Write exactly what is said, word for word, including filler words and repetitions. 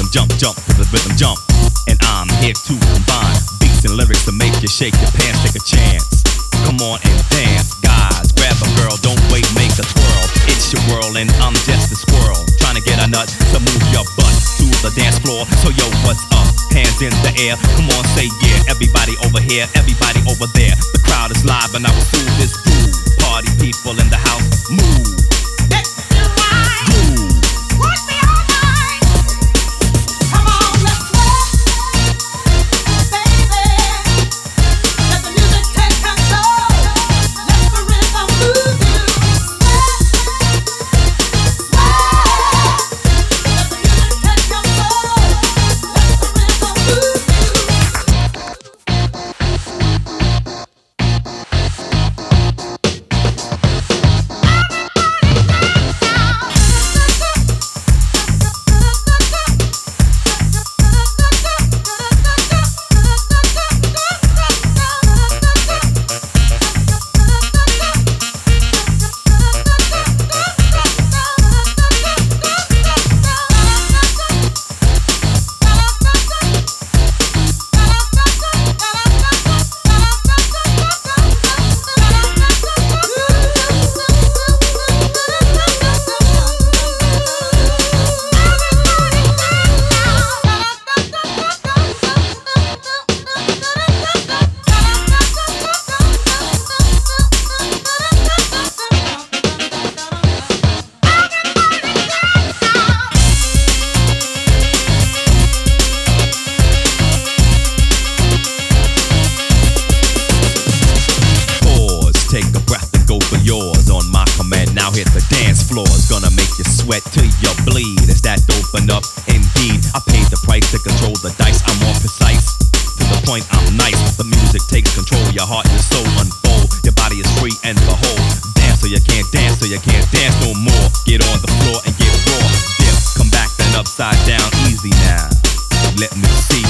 rhythm, jump, jump to the rhythm, jump. And I'm here to combine beats and lyrics to make you shake your pants, take a chance. Come on and dance, guys, grab a girl, don't wait, make a twirl. It's your world and I'm just a squirrel, trying to get a nut to move your butt to the dance floor. So yo, what's up? Hands in the air, come on, say yeah. Everybody over here, everybody over there. The crowd is live and I will through this groove. Party people in the house, move. Let me ride. Groove. Rock me all night. Come on, let's rock, baby. Let the music take control. Let the rhythm move you. Sweat, sweat. Let the music take control. Let the rhythm move you. Take a breath and go for yours on my command. Now hit the dance floor. It's gonna make you sweat till you bleed. Is that open up? Indeed, I paid the price to control the dice. I'm more precise. To the point, I'm nice. The music takes control. Your heart and your soul unfold. Your body is free and behold. Dance so you can't dance, so you can't dance no more. Get on the floor and get raw. Dip, come back then upside down. Easy now. Let me see